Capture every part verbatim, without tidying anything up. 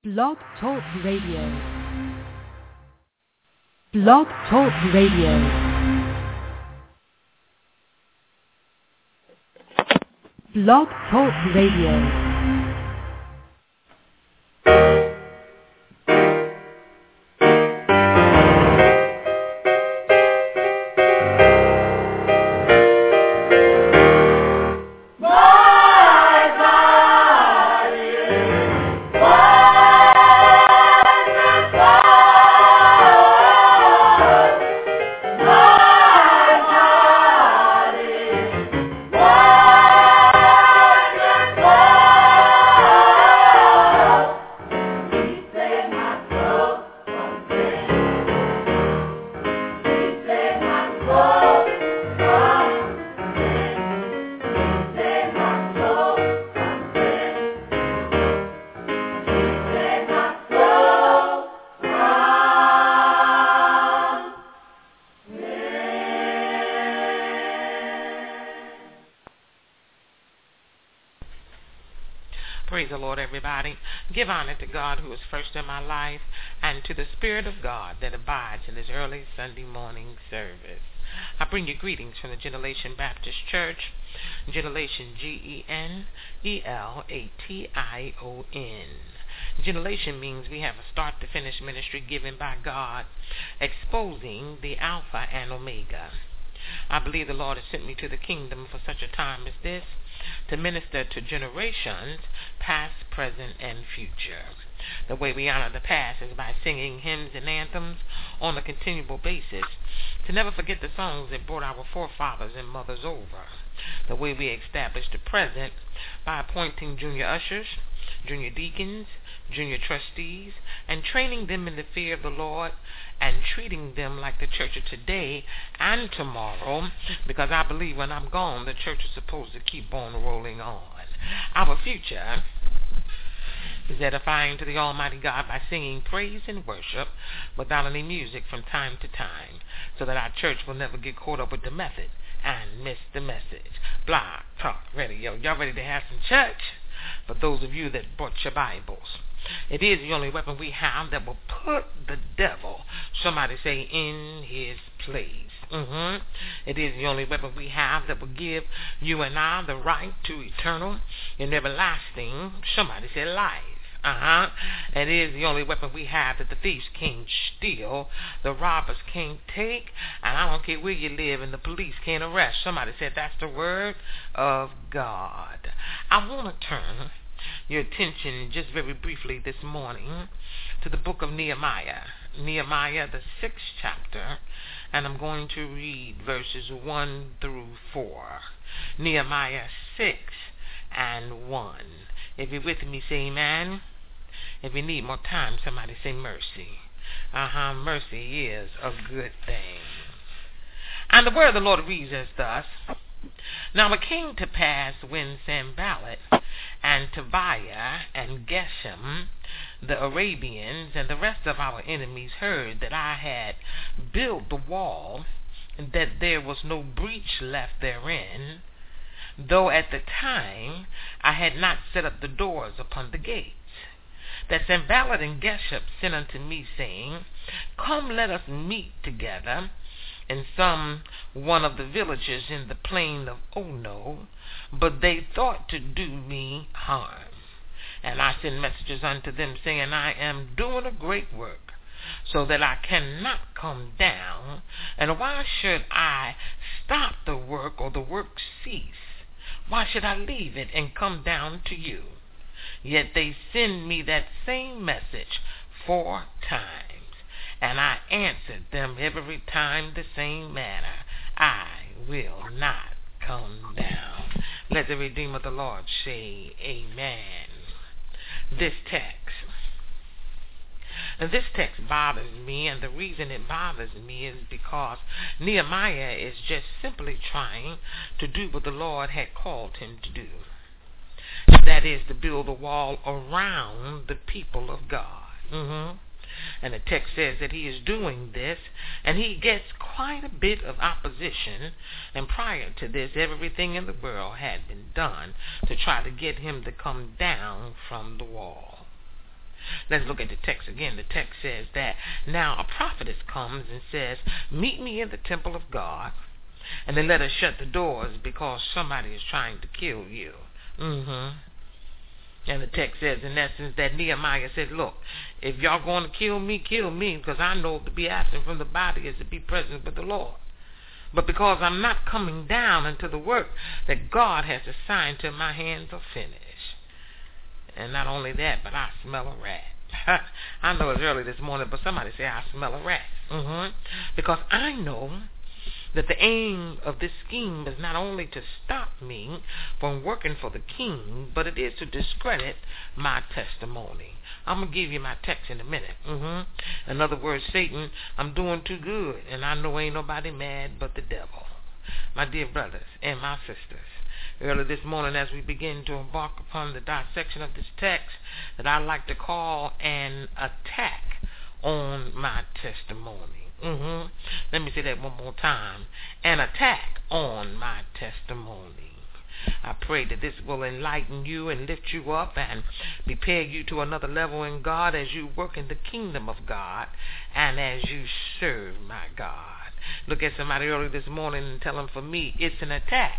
Blog Talk Radio. Blog Talk Radio. Blog Talk Radio. Praise the Lord, everybody. Give honor to God who is first in my life and to the Spirit of God that abides in this early Sunday morning service. I bring you greetings from the Generation Baptist Church, Generation G E N E L A T I O N. Generation means we have a start-to-finish ministry given by God, exposing the Alpha and Omega. I believe the Lord has sent me to the kingdom for such a time as this, to minister to generations, past, present, and future. The way we honor the past is by singing hymns and anthems on a continual basis, to never forget the songs that brought our forefathers and mothers over. The way we establish the present by appointing junior ushers, junior deacons, junior trustees, and training them in the fear of the Lord, and treating them like the church of today and tomorrow, because I believe when I'm gone, the church is supposed to keep on rolling on. Our future is edifying to the Almighty God by singing praise and worship without any music from time to time, so that our church will never get caught up with the method and miss the message. Blog Talk Radio. Y'all ready to have some church? For those of you that brought your Bibles, it is the only weapon we have that will put the devil, somebody say, in his place. Mm-hmm. It is the only weapon we have that will give you and I the right to eternal and everlasting, somebody say, life. Uh-huh. It is the only weapon we have that the thieves can't steal, the robbers can't take, and I don't care where you live, and the police can't arrest. Somebody said that's the word of God. I want to turn your attention just very briefly this morning to the book of Nehemiah. Nehemiah, the sixth chapter, and I'm going to read verses one through four. Nehemiah six and one. If you're with me, say amen. If you need more time, somebody say mercy. Uh-huh, mercy is a good thing. And the word of the Lord reads as thus: Now it came to pass when Sanballat and Tobiah and Geshem, the Arabians, and the rest of our enemies heard that I had built the wall, and that there was no breach left therein, though at the time I had not set up the doors upon the gates, that Sanballat and Geshem sent unto me, saying, Come, let us meet together in some one of the villages in the plain of Ono, but they thought to do me harm. And I sent messages unto them, saying, I am doing a great work, so that I cannot come down, and why should I stop the work or the work cease? Why should I leave it and come down to you? Yet they send me that same message four times, and I answered them every time the same manner, I will not come down. Let the Redeemer of the Lord say amen. This text, and this text bothers me, and the reason it bothers me is because Nehemiah is just simply trying to do what the Lord had called him to do. That is, to build a wall around the people of God. Mm-hmm. And the text says that he is doing this, and he gets quite a bit of opposition. And prior to this, everything in the world had been done to try to get him to come down from the wall. Let's look at the text again. The text says that now a prophetess comes and says, meet me in the temple of God, and then let us shut the doors because somebody is trying to kill you. Mm-hmm. And the text says, in essence, that Nehemiah said, look, if y'all going to kill me, kill me, because I know to be absent from the body is to be present with the Lord. But because I'm not coming down into the work that God has assigned to my hands are finished. And not only that, but I smell a rat. I know it's early this morning, but somebody say I smell a rat. Mm-hmm. Because I know that the aim of this scheme is not only to stop me from working for the king, but it is to discredit my testimony. I'm going to give you my text in a minute. Mm-hmm. In other words, Satan, I'm doing too good, and I know ain't nobody mad but the devil. My dear brothers and my sisters, early this morning as we begin to embark upon the dissection of this text that I like to call an attack on my testimony. Mm-hmm. Let me say that one more time. An attack on my testimony. I pray that this will enlighten you and lift you up and prepare you to another level in God as you work in the kingdom of God and as you serve my God. Look at somebody early this morning and tell them, for me, it's an attack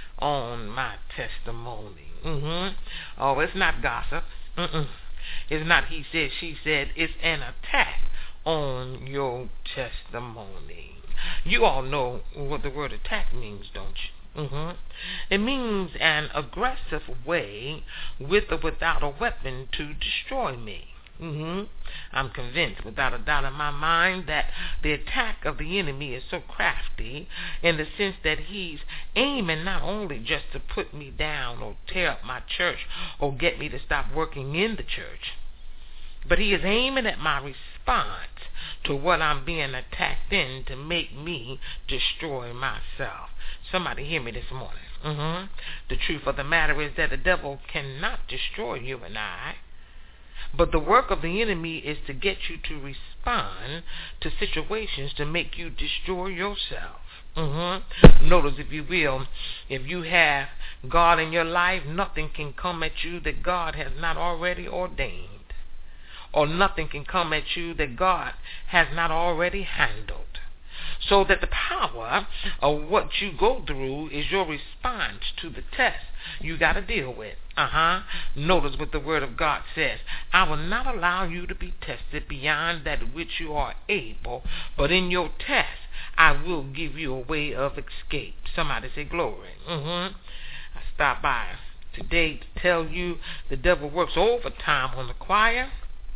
on my testimony. Mm-hmm. Oh, it's not gossip. Mm-mm. It's not he said, she said. It's an attack on your testimony. You all know what the word attack means, don't you? Mm-hmm. It means an aggressive way with or without a weapon to destroy me. Mm-hmm. I'm convinced without a doubt in my mind that the attack of the enemy is so crafty in the sense that he's aiming not only just to put me down or tear up my church or get me to stop working in the church, but he is aiming at my response to what I'm being attacked in to make me destroy myself. Somebody hear me this morning. Mm-hmm. The truth of the matter is that the devil cannot destroy you and I, but the work of the enemy is to get you to respond to situations to make you destroy yourself. Mm-hmm. Notice, if you will, if you have God in your life, nothing can come at you that God has not already ordained. Or nothing can come at you that God has not already handled. So that the power of what you go through is your response to the test you got to deal with. Uh-huh. Notice what the Word of God says. I will not allow you to be tested beyond that which you are able, but in your test, I will give you a way of escape. Somebody say glory. Mm-hmm. I stopped by today to tell you the devil works overtime on the choir,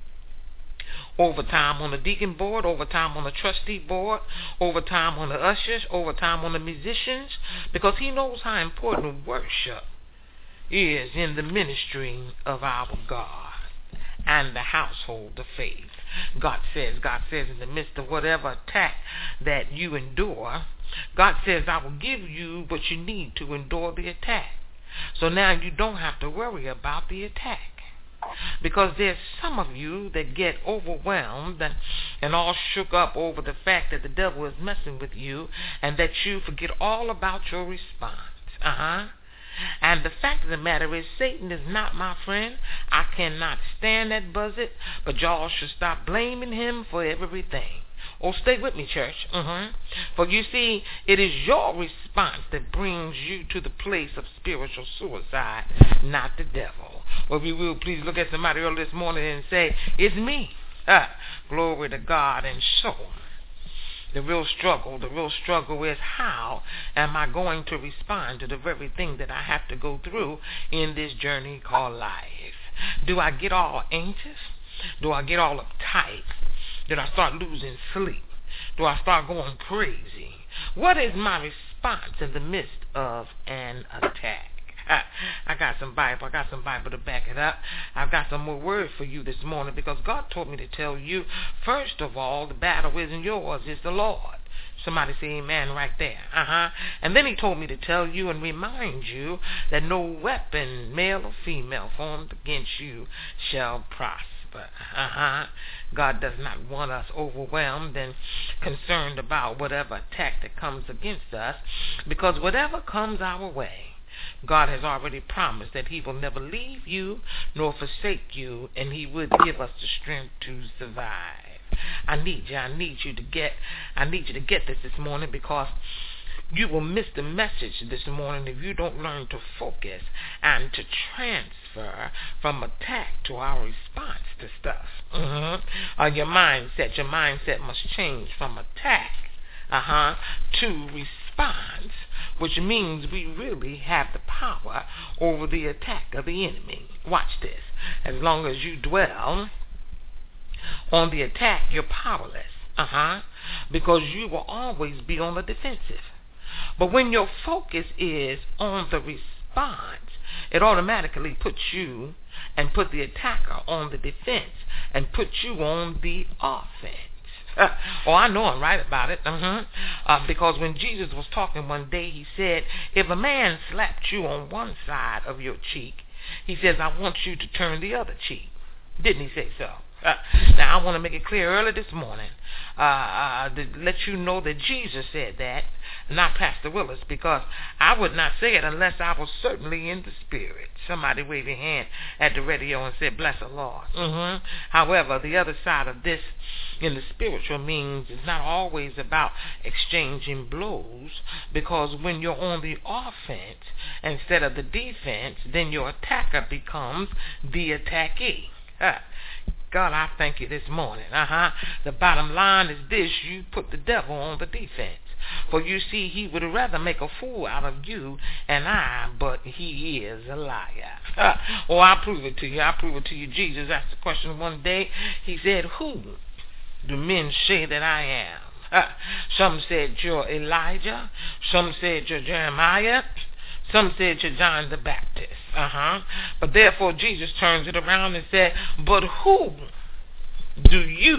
overtime on the deacon board, overtime on the trustee board, overtime on the ushers, overtime on the musicians, because he knows how important worship is in the ministry of our God and the household of faith. God says, God says in the midst of whatever attack that you endure, God says, I will give you what you need to endure the attack. So now you don't have to worry about the attack. Because there's some of you that get overwhelmed and, and all shook up over the fact that the devil is messing with you and that you forget all about your response. Uh-huh. And the fact of the matter is, Satan is not my friend. I cannot stand that buzzard, but y'all should stop blaming him for everything. Oh, stay with me, church. Mm-hmm. For you see, it is your response that brings you to the place of spiritual suicide, not the devil. Well, if you will, please look at somebody early this morning and say, it's me. Ah, glory to God. And so, the real struggle, the real struggle is, how am I going to respond to the very thing that I have to go through in this journey called life? Do I get all anxious? Do I get all uptight? Did I start losing sleep? Do I start going crazy? What is my response in the midst of an attack? I got some Bible. I got some Bible to back it up. I've got some more words for you this morning because God told me to tell you, first of all, the battle isn't yours, it's the Lord. Somebody say amen right there. Uh-huh. And then he told me to tell you and remind you that no weapon, male or female, formed against you shall prosper. Uh-huh. God does not want us overwhelmed and concerned about whatever attack that comes against us, because whatever comes our way, God has already promised that he will never leave you nor forsake you, and he would give us the strength to survive. I need you, I need you to get, I need you to get this this morning, because you will miss the message this morning if you don't learn to focus and to transfer from attack to our response to stuff. Mm-hmm. Uh, your mindset, your mindset must change from attack uh-huh, to response, which means we really have the power over the attack of the enemy. Watch this. As long as you dwell on the attack, you're powerless. Uh-huh. Because you will always be on the defensive. But when your focus is on the response, it automatically puts you and put the attacker on the defense and puts you on the offense. Uh, oh, I know I'm right about it. Uh-huh. Uh, because when Jesus was talking one day, he said, if a man slapped you on one side of your cheek, he says, I want you to turn the other cheek. Didn't he say so? Uh, now, I want to make it clear early this morning uh, uh, to let you know that Jesus said that, not Pastor Willis, because I would not say it unless I was certainly in the Spirit. Somebody waved your hand at the radio and said, bless the Lord. Mm-hmm. However, the other side of this in the spiritual means it's not always about exchanging blows, because when you're on the offense instead of the defense, then your attacker becomes the attackee. Uh, God, I thank you this morning. Uh-huh. The bottom line is this: you put the devil on the defense. For you see, he would rather make a fool out of you and I, but he is a liar. Uh, oh, I'll prove it to you. I'll prove it to you. Jesus asked the question one day. He said, who do men say that I am? Uh, some said you're Elijah. Some said you're Jeremiah. Some said you're John the Baptist. Uh-huh. But therefore Jesus turns it around and said, but who do you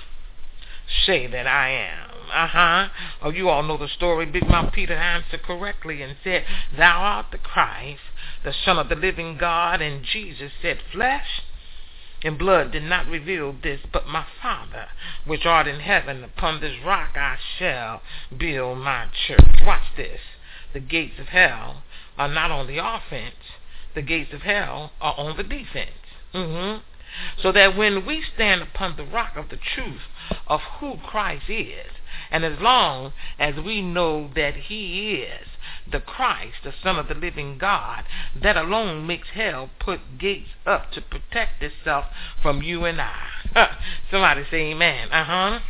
say that I am? Uh-huh. Oh, you all know the story. Big Mouth Peter answered correctly and said, thou art the Christ, the Son of the living God. And Jesus said, flesh and blood did not reveal this, but my Father, which art in heaven. Upon this rock I shall build my church. Watch this. The gates of hell are not on the offense. The gates of hell are on the defense. Mm-hmm. So that when we stand upon the rock of the truth of who Christ is, and as long as we know that he is the Christ, the Son of the living God, that alone makes hell put gates up to protect itself from you and I. Somebody say amen. Uh-huh.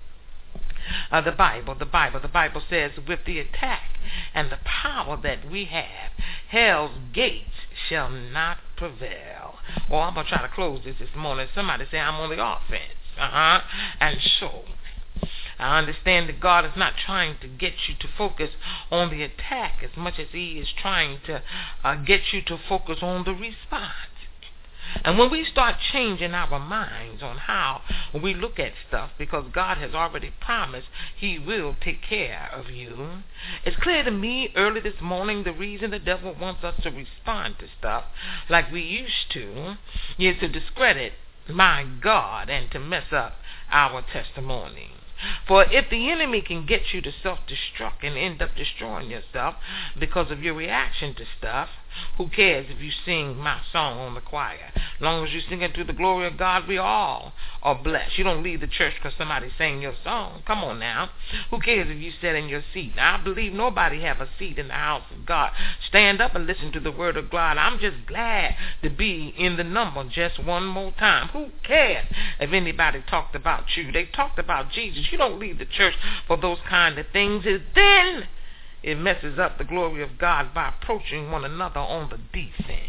Uh, the Bible, the Bible, the Bible says, with the attack and the power that we have, hell's gates shall not prevail. Well, I'm going to try to close this this morning. Somebody say I'm on the offense. Uh-huh. And so, I understand that God is not trying to get you to focus on the attack as much as he is trying to uh, get you to focus on the response. And when we start changing our minds on how we look at stuff, because God has already promised he will take care of you, it's clear to me early this morning the reason the devil wants us to respond to stuff like we used to is to discredit my God and to mess up our testimony. For if the enemy can get you to self-destruct and end up destroying yourself because of your reaction to stuff, who cares if you sing my song on the choir? As long as you sing it to the glory of God, we all are blessed. You don't leave the church because somebody sang your song. Come on now. Who cares if you sit in your seat? Now, I believe nobody have a seat in the house of God. Stand up and listen to the word of God. I'm just glad to be in the number just one more time. Who cares if anybody talked about you? They talked about Jesus. You don't leave the church for those kind of things. And then it messes up the glory of God by approaching one another on the defense.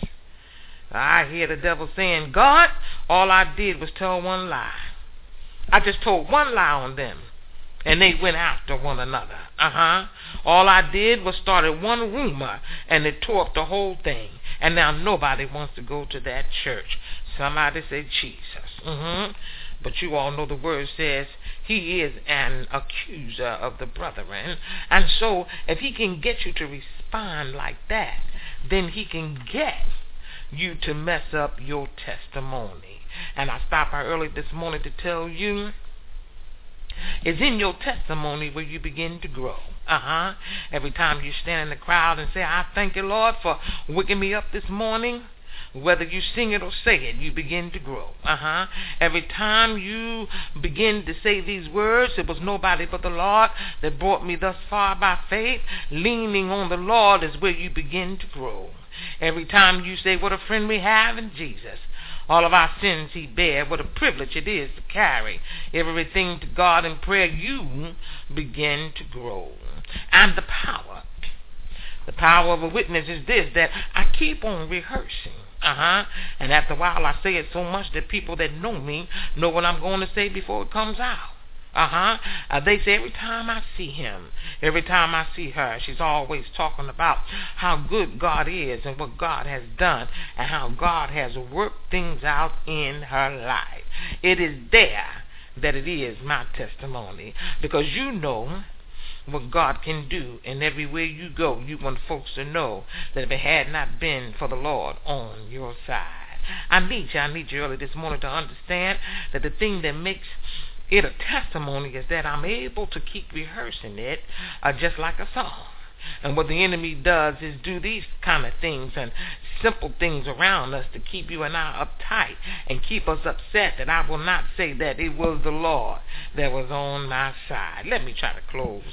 I hear the devil saying, God, all I did was tell one lie. I just told one lie on them, and they went after one another. Uh-huh. All I did was started one rumor, and it tore up the whole thing. And now nobody wants to go to that church. Somebody say Jesus. Mm-hmm. But you all know the word says he is an accuser of the brethren. And so if he can get you to respond like that, then he can get you to mess up your testimony. And I stopped by early this morning to tell you, it's in your testimony where you begin to grow. Uh-huh. Every time you stand in the crowd and say, I thank you, Lord, for waking me up this morning, whether you sing it or say it, you begin to grow. Uh-huh. Every time you begin to say these words, it was nobody but the Lord that brought me thus far by faith. Leaning on the Lord is where you begin to grow. Every time you say, what a friend we have in Jesus. All of our sins he bare. What a privilege it is to carry everything to God in prayer. You begin to grow. And the power, the power of a witness is this, that I keep on rehearsing. Uh-huh. And after a while I say it so much that people that know me know what I'm going to say before it comes out. Uh-huh. Uh, they say every time I see him, every time I see her, she's always talking about how good God is and what God has done and how God has worked things out in her life. It is there that it is my testimony, because you know what God can do, and everywhere you go, you want folks to know that if it had not been for the Lord on your side. I need you, I need you early this morning to understand that the thing that makes it a testimony is that I'm able to keep rehearsing it uh, just like a song. And what the enemy does is do these kind of things and simple things around us to keep you and I uptight and keep us upset, that I will not say that it was the Lord that was on my side. Let me try to close.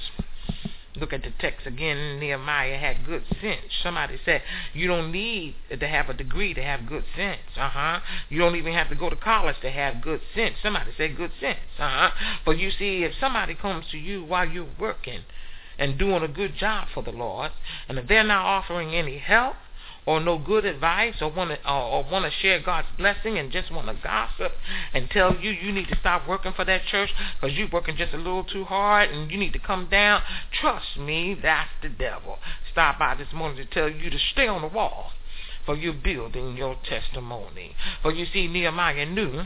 Look at the text again. Nehemiah had good sense. Somebody said, you don't need to have a degree to have good sense. Uh-huh. You don't even have to go to college to have good sense. Somebody said good sense. Uh-huh. But you see, if somebody comes to you while you're working and doing a good job for the Lord, and if they're not offering any help or no good advice, or want to or, or want to share God's blessing and just want to gossip and tell you you need to stop working for that church because you're working just a little too hard and you need to come down, trust me, that's the devil. Stop by this morning to tell you to stay on the wall, for you're building your testimony. For you see, Nehemiah knew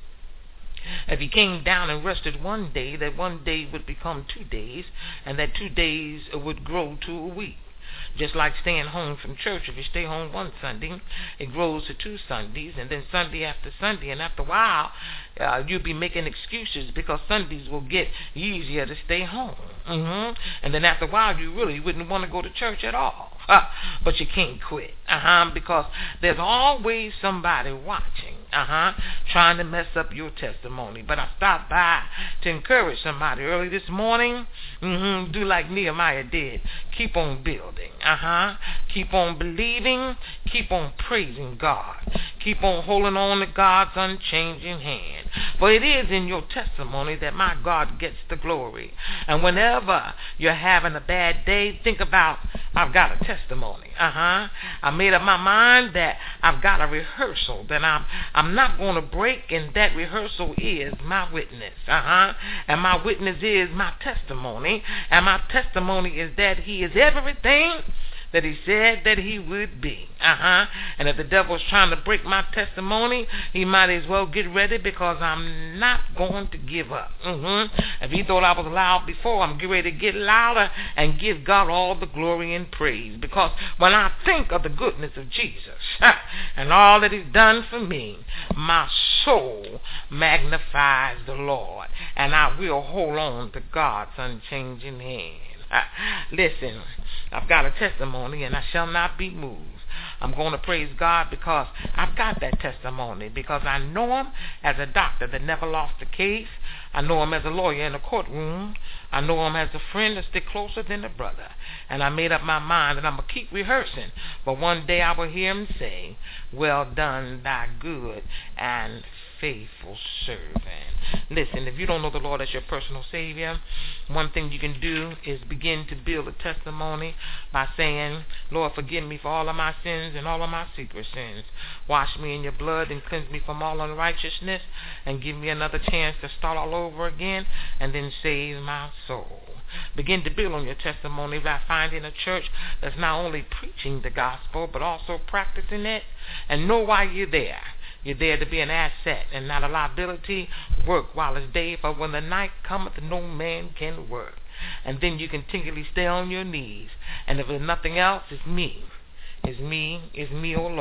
if he came down and rested one day, that one day would become two days, and that two days would grow to a week. Just like staying home from church, if you stay home one Sunday, it grows to two Sundays, and then Sunday after Sunday, and after a while, uh, you'll be making excuses because Sundays will get easier to stay home. Mm-hmm. And then after a while, you really wouldn't want to go to church at all. Uh, but you can't quit, uh-huh, because there's always somebody watching, uh-huh, trying to mess up your testimony. But I stopped by to encourage somebody early this morning. Mm-hmm, do like Nehemiah did. Keep on building, uh-huh. Keep on believing. Keep on praising God. Keep on holding on to God's unchanging hand. For it is in your testimony that my God gets the glory. And whenever you're having a bad day, think about, I've got a testimony. Testimony. Uh-huh. I made up my mind that I've got a rehearsal that I'm I'm not going to break, and that rehearsal is my witness. Uh-huh. And my witness is my testimony, and my testimony is that he is everything that he said that he would be. Uh-huh. And if the devil's trying to break my testimony, he might as well get ready, because I'm not going to give up. Mm-hmm. If he thought I was loud before, I'm getting ready to get louder and give God all the glory and praise. Because when I think of the goodness of Jesus and all that he's done for me, my soul magnifies the Lord, and I will hold on to God's unchanging hand. Uh, listen, I've got a testimony, and I shall not be moved. I'm going to praise God because I've got that testimony, because I know him as a doctor that never lost a case. I know him as a lawyer in a courtroom. I know him as a friend that stick closer than a brother. And I made up my mind that I'm going to keep rehearsing. But one day I will hear him say, well done, thy good and faithful servant. Listen, if you don't know the Lord as your personal Savior, one thing you can do is begin to build a testimony by saying, Lord, forgive me for all of my sins and all of my secret sins. Wash me in your blood and cleanse me from all unrighteousness, and give me another chance to start all over again, and then save my soul. Begin to build on your testimony by finding a church that's not only preaching the gospel but also practicing it, and know why you're there. You're there to be an asset and not a liability. Work while it's day, for when the night cometh, no man can work. And then you continually stay on your knees. And if there's nothing else, it's me. It's me, it's me, oh Lord.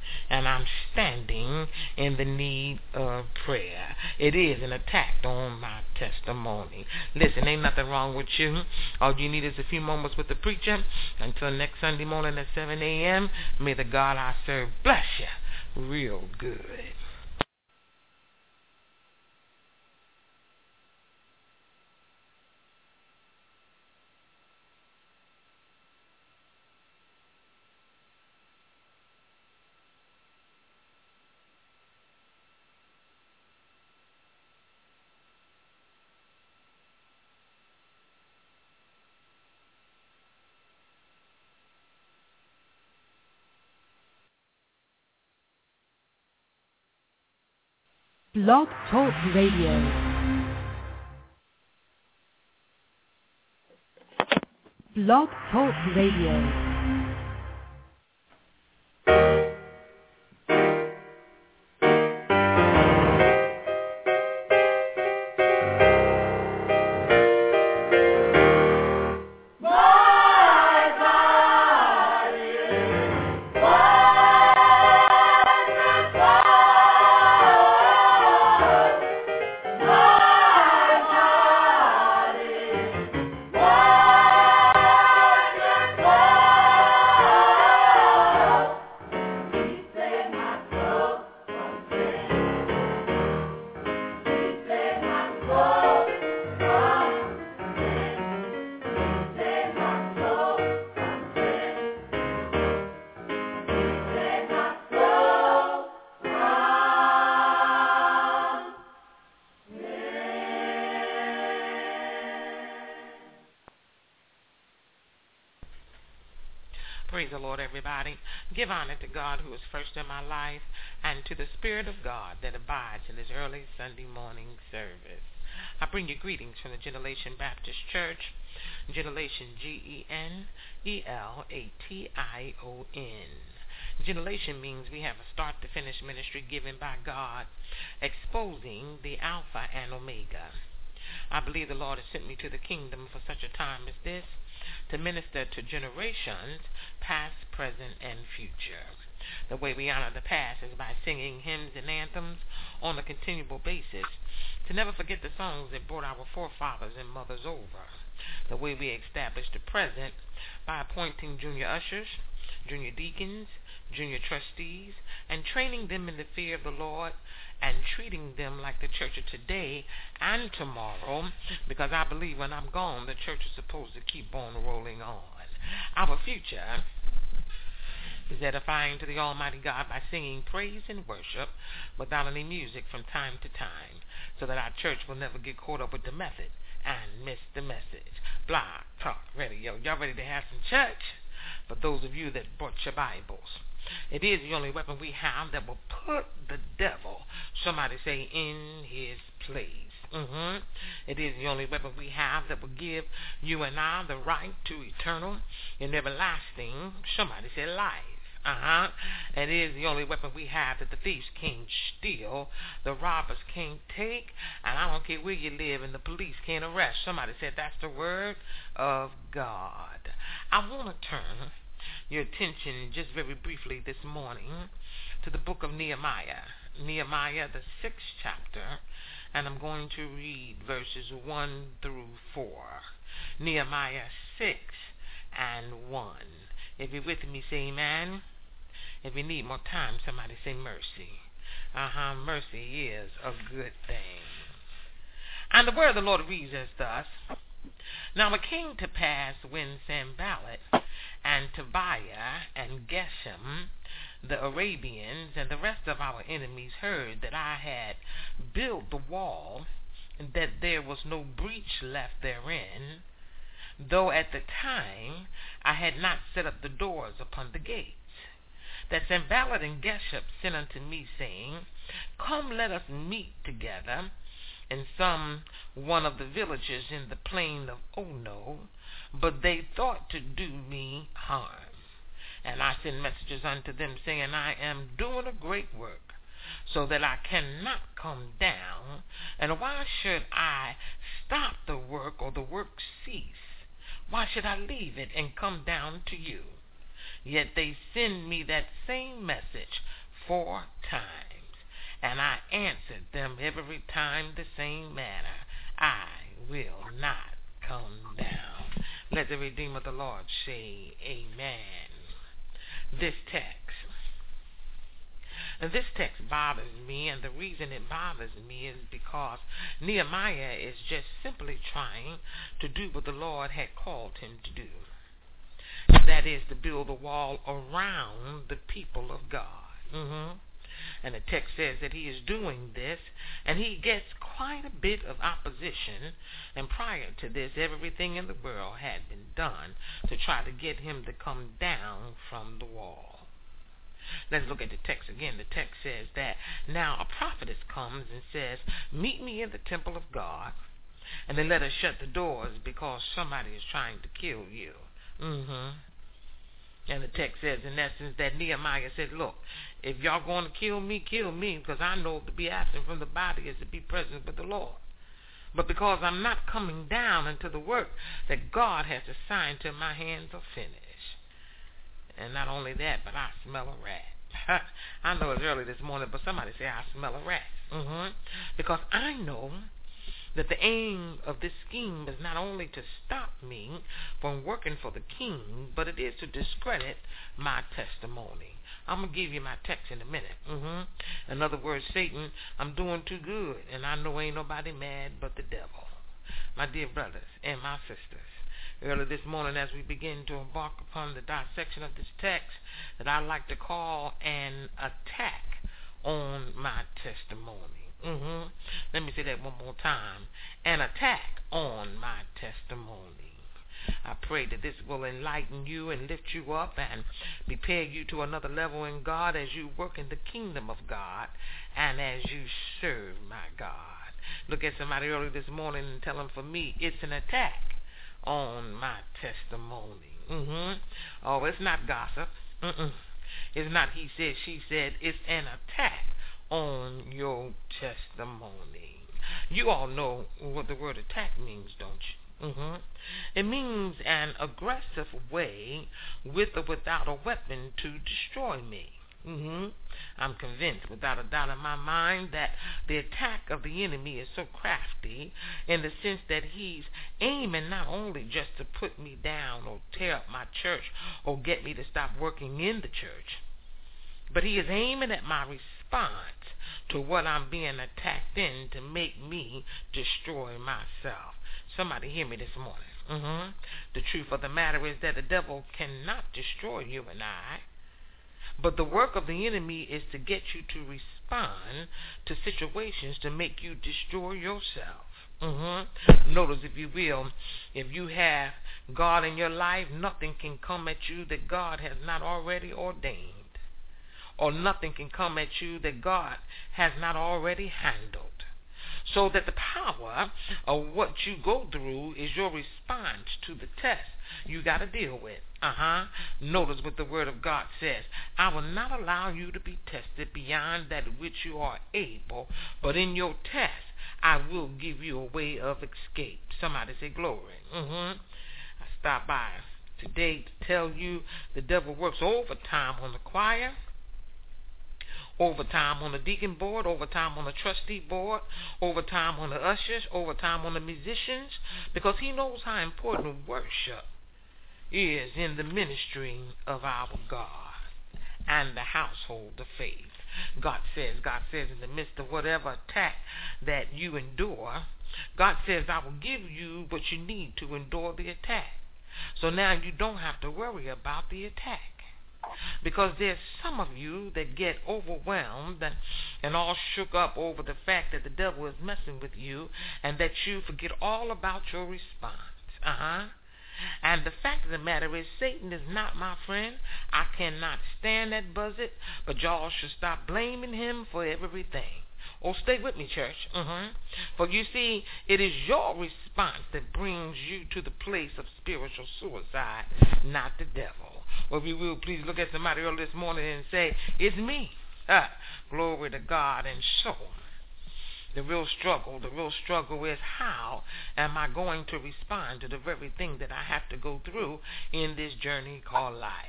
and I'm standing in the need of prayer. It is an attack on my testimony. Listen, ain't nothing wrong with you. All you need is a few moments with the preacher. Until next Sunday morning at seven a.m., may the God I serve bless you real good. Blog Talk Radio. Blog Talk Radio. Praise the Lord, everybody. Give honor to God who is first in my life and to the Spirit of God that abides in this early Sunday morning service. I bring you greetings from the Generation Baptist Church, Generation G E N E L A T I O N. Generation means we have a start-to-finish ministry given by God, exposing the Alpha and Omega. I believe the Lord has sent me to the kingdom for such a time as this, to minister to generations, past, present, and future. The way we honor the past is by singing hymns and anthems on a continual basis, to never forget the songs that brought our forefathers and mothers over. The way we establish the present by appointing junior ushers, junior deacons, junior trustees, and training them in the fear of the Lord, and treating them like the church of today and tomorrow, because I believe when I'm gone, the church is supposed to keep on rolling on. Our future is edifying to the Almighty God by singing praise and worship without any music from time to time, so that our church will never get caught up with the method and miss the message. Blog Talk Radio. Y'all ready to have some church? For those of you that brought your Bibles, it is the only weapon we have that will put the devil, somebody say, in his place. Mm-hmm. It is the only weapon we have that will give you and I the right to eternal and everlasting, somebody say, life. Uh-huh. It is the only weapon we have that the thieves can't steal, the robbers can't take, and I don't care where you live, and the police can't arrest. Somebody said that's the word of God. I want to turn your attention just very briefly this morning to the book of Nehemiah. Nehemiah, the sixth chapter, and I'm going to read verses one through four. Nehemiah six and one. If you're with me, say amen. If you need more time, somebody say mercy. Uh-huh, mercy is a good thing. And the word of the Lord reads as thus: Now it came to pass when Sanballat and Tobiah and Geshem, the Arabians, and the rest of our enemies heard that I had built the wall, and that there was no breach left therein, though at the time I had not set up the doors upon the gates, that Sanballat and Geshem sent unto me, saying, Come, let us meet together in some one of the villages in the plain of Ono, but they thought to do me harm. And I sent messages unto them, saying, I am doing a great work, so that I cannot come down, and why should I stop the work or the work cease? Why should I leave it and come down to you? Yet they send me that same message four times, and I answered them every time the same manner. I will not come down. Let the Redeemer of the Lord say amen. This text. This text bothers me, and the reason it bothers me is because Nehemiah is just simply trying to do what the Lord had called him to do. That is, to build a wall around the people of God. Mm-hmm. And the text says that he is doing this, and he gets quite a bit of opposition. And prior to this, everything in the world had been done to try to get him to come down from the wall. Let's look at the text again. The text says that now a prophetess comes and says, meet me in the temple of God, and then let us shut the doors because somebody is trying to kill you. Mm-hmm. And the text says, in essence, that Nehemiah said, look, if y'all going to kill me, kill me, because I know to be absent from the body is to be present with the Lord. But because I'm not coming down into the work that God has assigned to my hands are finished. And not only that, but I smell a rat. I know it's early this morning, but somebody say I smell a rat. Mm-hmm. Because I know that the aim of this scheme is not only to stop me from working for the king, but it is to discredit my testimony. I'm going to give you my text in a minute. Mm-hmm. In other words, Satan, I'm doing too good, and I know ain't nobody mad but the devil. My dear brothers and my sisters, early this morning as we begin to embark upon the dissection of this text that I like to call an attack on my testimony. Mm-hmm. Let me say that one more time. An attack on my testimony. I pray that this will enlighten you and lift you up and prepare you to another level in God as you work in the kingdom of God and as you serve my God. Look at somebody early this morning and tell them, for me, it's an attack on my testimony. Mm-hmm. Oh, it's not gossip. Mm-mm. It's not he said, she said. It's an attack on your testimony. You all know what the word attack means, don't you? Mm-hmm. It means an aggressive way with or without a weapon to destroy me. Mm-hmm. I'm convinced without a doubt in my mind that the attack of the enemy is so crafty in the sense that he's aiming not only just to put me down or tear up my church or get me to stop working in the church, but he is aiming at my response to what I'm being attacked in to make me destroy myself. Somebody hear me this morning. Mm-hmm. The truth of the matter is that the devil cannot destroy you and I, but the work of the enemy is to get you to respond to situations to make you destroy yourself. Mm-hmm. Notice, if you will, if you have God in your life, nothing can come at you that God has not already ordained. Or nothing can come at you that God has not already handled. So that the power of what you go through is your response to the test you got to deal with. Uh-huh. Notice what the Word of God says. I will not allow you to be tested beyond that which you are able, but in your test, I will give you a way of escape. Somebody say glory. Mm-hmm. I stopped by today to tell you the devil works overtime on the choir, overtime on the deacon board, overtime on the trustee board, overtime on the ushers, overtime on the musicians, because he knows how important worship is in the ministry of our God and the household of faith. God says, God says in the midst of whatever attack that you endure, God says, I will give you what you need to endure the attack. So now you don't have to worry about the attack. Because there's some of you that get overwhelmed and, and all shook up over the fact that the devil is messing with you and that you forget all about your response. Uh-huh. And the fact of the matter is, Satan is not my friend. I cannot stand that buzzard, but y'all should stop blaming him for everything. Oh, stay with me, church. Mm-hmm. For you see, it is your response that brings you to the place of spiritual suicide, not the devil. Well, if you will, please look at somebody early this morning and say, it's me. Ah, glory to God. And so, the real struggle, the real struggle is, how am I going to respond to the very thing that I have to go through in this journey called life?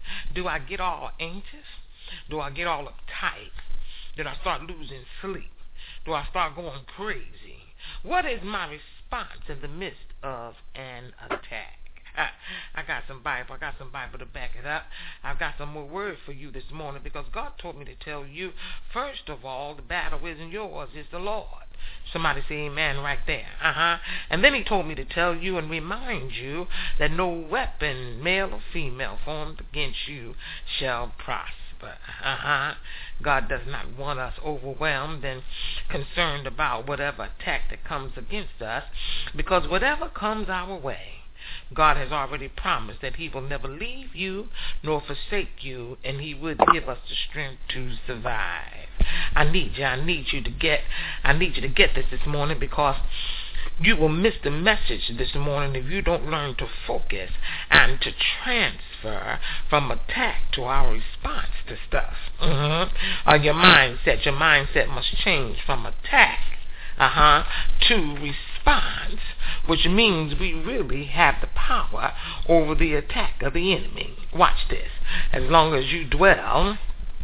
Do I get all anxious? Do I get all uptight? Did I start losing sleep? Do I start going crazy? What is my response in the midst of an attack? I got some Bible. I got some Bible to back it up. I've got some more words for you this morning because God told me to tell you, first of all, the battle isn't yours, it's the Lord. Somebody say amen right there. Uh-huh. And then he told me to tell you and remind you that no weapon, male or female, formed against you shall prosper. Uh-huh. God does not want us overwhelmed and concerned about whatever attack that comes against us, because whatever comes our way, God has already promised that he will never leave you nor forsake you, and he would give us the strength to survive. I need you, I need you to get, I need you to get this this morning, because you will miss the message this morning if you don't learn to focus and to transfer from attack to our response to stuff. Mm-hmm. Uh, your mindset, your mindset must change from attack uh-huh, to response, which means we really have the power over the attack of the enemy. Watch this. As long as you dwell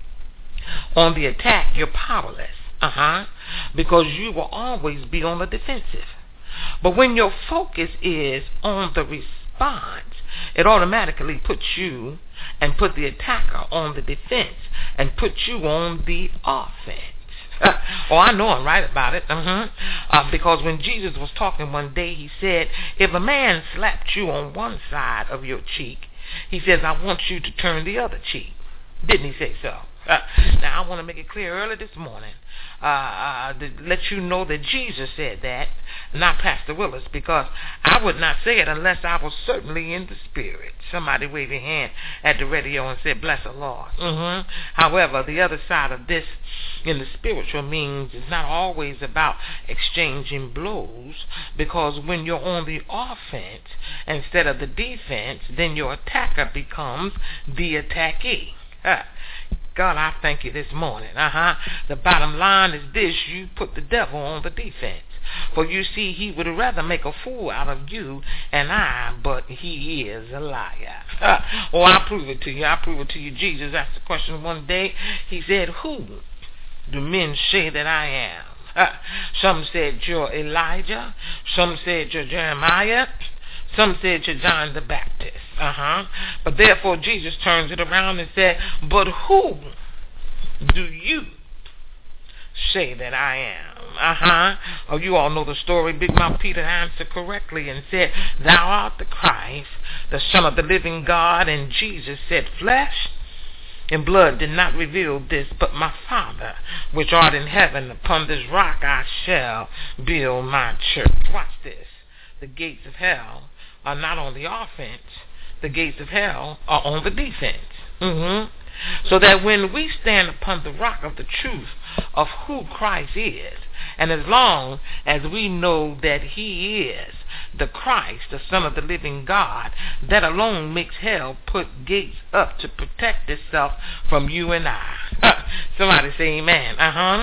on the attack, you're powerless, uh-huh, because you will always be on the defensive. But when your focus is on the response, it automatically puts you and put the attacker on the defense and puts you on the offense. Oh, I know I'm right about it. Uh-huh. Uh, because when Jesus was talking one day, he said, if a man slapped you on one side of your cheek, he says, I want you to turn the other cheek. Didn't he say so? Uh, now, I want to make it clear early this morning uh, uh, to let you know that Jesus said that, not Pastor Willis, because I would not say it unless I was certainly in the Spirit. Somebody wave your hand at the radio and say, bless the Lord. Mm-hmm. However, the other side of this in the spiritual means it's not always about exchanging blows, because when you're on the offense instead of the defense, then your attacker becomes the attackee. Uh, God, I thank you this morning. Uh-huh. The bottom line is this: you put the devil on the defense. For you see, he would rather make a fool out of you and I, but he is a liar. Uh, oh, I'll prove it to you. I'll prove it to you. Jesus asked the question one day. He said, who do men say that I am? Uh, some said you're Elijah. Some said you're Jeremiah. Some said you're John the Baptist. Uh-huh. But therefore Jesus turns it around and said, but who do you say that I am? Uh-huh. Oh, you all know the story. Big Mouth Peter answered correctly and said, thou art the Christ, the Son of the living God. And Jesus said, flesh and blood did not reveal this, but my Father, which art in heaven. Upon this rock I shall build my church. Watch this. The gates of hell are not on the offense. The gates of hell are on the defense. Mm-hmm. So that when we stand upon the rock of the truth of who Christ is, and as long as we know that he is the Christ, the Son of the living God, that alone makes hell put gates up to protect itself from you and I. Somebody say amen. Uh-huh.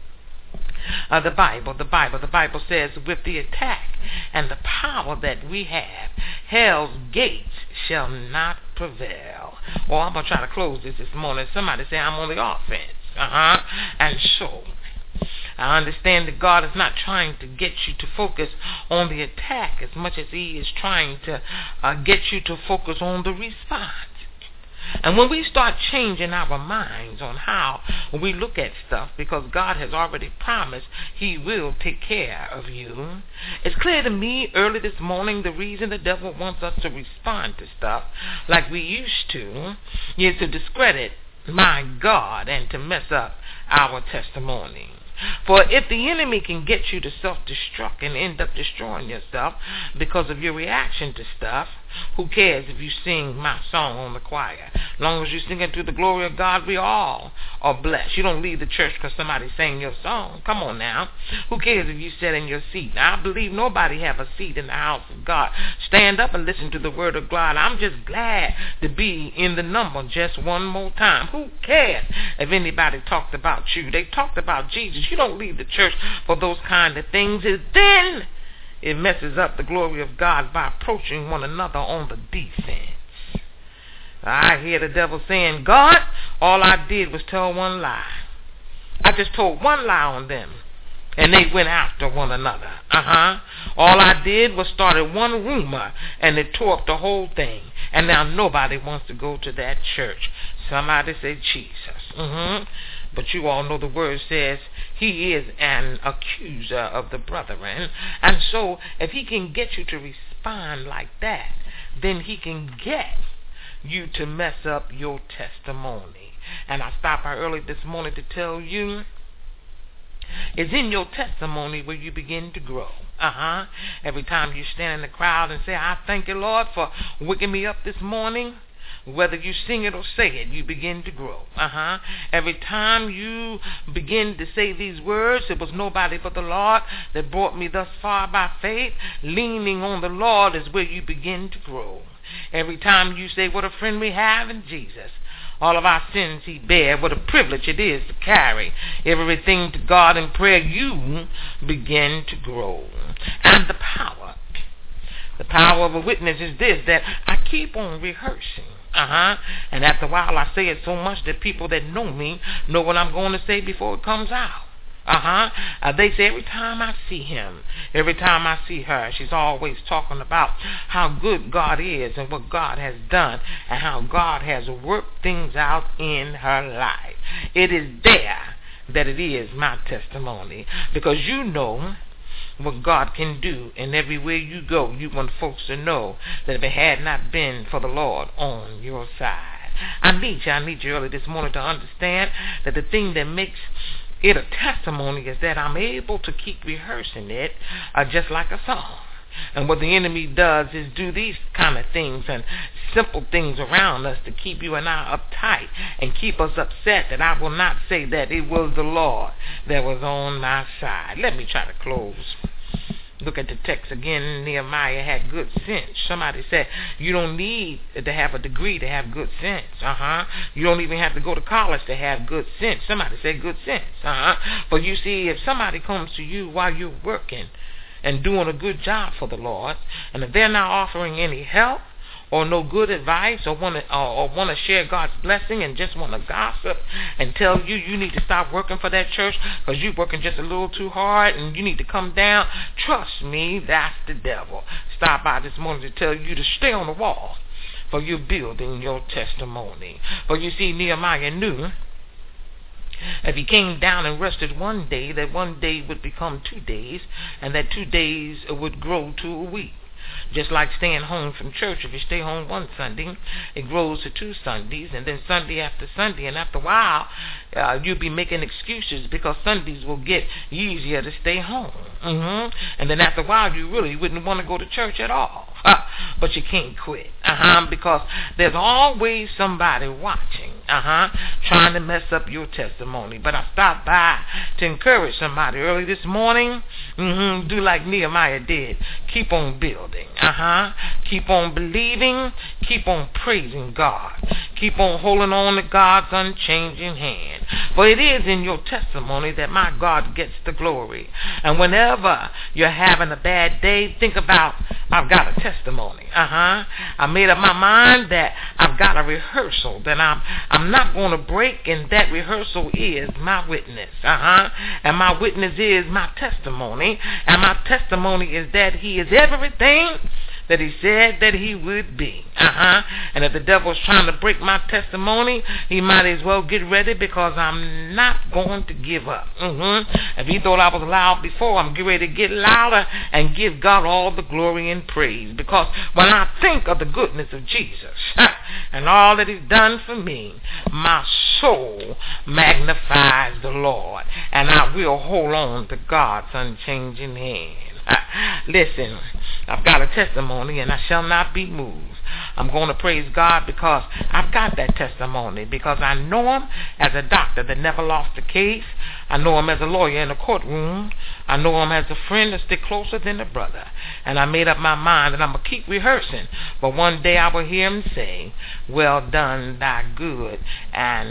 Uh, the Bible, the Bible, the Bible says, with the attack and the power that we have, hell's gates shall not prevail. Well, I'm going to try to close this this morning. Somebody say, I'm on the offense. Uh-huh. And so, I understand that God is not trying to get you to focus on the attack as much as he is trying to uh, get you to focus on the response. And when we start changing our minds on how we look at stuff, because God has already promised he will take care of you, it's clear to me early this morning the reason the devil wants us to respond to stuff like we used to is to discredit my God and to mess up our testimony. For if the enemy can get you to self-destruct and end up destroying yourself because of your reaction to stuff, who cares if you sing my song on the choir? As long as you sing it to the glory of God, we all are blessed. You don't leave the church because somebody sang your song. Come on now. Who cares if you sit in your seat? Now, I believe nobody have a seat in the house of God. Stand up and listen to the word of God. I'm just glad to be in the number just one more time. Who cares if anybody talked about you? They talked about Jesus. You don't leave the church for those kind of things. And then it messes up the glory of God by approaching one another on the defense. I hear the devil saying, God, all I did was tell one lie. I just told one lie on them, and they went after one another. Uh-huh. All I did was started one rumor, and it tore up the whole thing. And now nobody wants to go to that church. Somebody say Jesus. Mm-hmm. But you all know the word says he is an accuser of the brethren. And so if he can get you to respond like that, then he can get you to mess up your testimony. And I stopped by early this morning to tell you, it's in your testimony where you begin to grow. Uh-huh. Every time you stand in the crowd and say, I thank you, Lord, for waking me up this morning, whether you sing it or say it, you begin to grow. Uh-huh. Every time you begin to say these words, it was nobody but the Lord that brought me thus far by faith. Leaning on the Lord is where you begin to grow. Every time you say, what a friend we have in Jesus. All of our sins he bare. What a privilege it is to carry everything to God in prayer. You begin to grow. And the power, the power of a witness is this, that I keep on rehearsing. Uh-huh. And after a while I say it so much that people that know me know what I'm going to say before it comes out. Uh-huh. Uh, they say every time I see him, every time I see her, she's always talking about how good God is and what God has done and how God has worked things out in her life. It is there that it is my testimony, because you know what God can do, and everywhere you go, you want folks to know that if it had not been for the Lord on your side. I need you, I need you early this morning to understand that the thing that makes it a testimony is that I'm able to keep rehearsing it uh, just like a song. And what the enemy does is do these kind of things and simple things around us to keep you and I uptight and keep us upset that I will not say that it was the Lord that was on my side. Let me try to close. Look at the text again. Nehemiah had good sense. Somebody said, you don't need to have a degree to have good sense. Uh-huh. You don't even have to go to college to have good sense. Somebody said good sense. Uh-huh. But you see, if somebody comes to you while you're working and doing a good job for the Lord, and if they're not offering any help or no good advice or want to or, or want to share God's blessing and just want to gossip and tell you you need to stop working for that church because you're working just a little too hard and you need to come down, trust me, that's the devil. Stop by this morning to tell you to stay on the wall, for you're building your testimony. But you see, Nehemiah knew if he came down and rested one day, that one day would become two days, and that two days would grow to a week. Just like staying home from church. If you stay home one Sunday, it grows to two Sundays, and then Sunday after Sunday, and after a while, uh, you'll be making excuses because Sundays will get easier to stay home. Mm-hmm. And then after a while, you really wouldn't want to go to church at all. Uh, but you can't quit, uh-huh, because there's always somebody watching, uh-huh, trying to mess up your testimony. But I stopped by to encourage somebody early this morning. Mm-hmm, do like Nehemiah did. Keep on building, uh-huh. Keep on believing. Keep on praising God. Keep on holding on to God's unchanging hand. For it is in your testimony that my God gets the glory. And whenever you're having a bad day, think about, I've got a testimony. testimony. Uh-huh. I made up my mind that I've got a rehearsal that I'm I'm not going to break, and that rehearsal is my witness. Uh-huh. And my witness is my testimony, and my testimony is that he is everything that he said that he would be. Uh-huh. And if the devil's trying to break my testimony, he might as well get ready, because I'm not going to give up. Mm-hmm. If he thought I was loud before, I'm getting ready to get louder and give God all the glory and praise. Because when I think of the goodness of Jesus and all that he's done for me, my soul magnifies the Lord, and I will hold on to God's unchanging hand. Listen, I've got a testimony and I shall not be moved. I'm going to praise God because I've got that testimony, because I know him as a doctor that never lost a case. I know him as a lawyer in a courtroom. I know him as a friend that stick closer than a brother. And I made up my mind that I'm going to keep rehearsing. But one day I will hear him say, well done, thy good and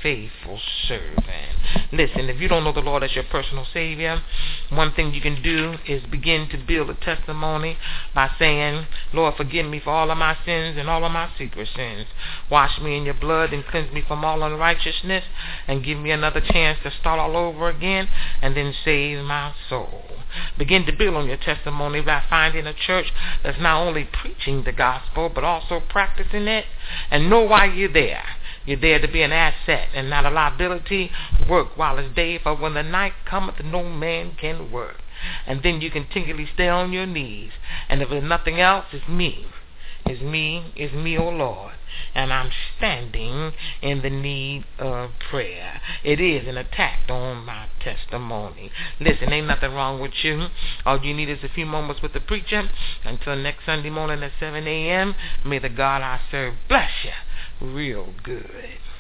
faithful servant. Listen, if you don't know the Lord as your personal Savior, one thing you can do is begin to build a testimony by saying, Lord, forgive me for all of my sins and all of my secret sins. Wash me in your blood and cleanse me from all unrighteousness, and give me another chance to start all over again, and then save my soul. Begin to build on your testimony by finding a church that's not only preaching the gospel but also practicing it, and know why you're there. You're there to be an asset and not a liability. Work while it's day, for when the night cometh no man can work. And then you continually stay on your knees. And if there's nothing else, it's me. It's me, it's me, oh Lord. And I'm standing in the need of prayer. It is an attack on my testimony. Listen, ain't nothing wrong with you. All you need is a few moments with the preacher. Until next Sunday morning at seven a.m., may the God I serve bless you real good.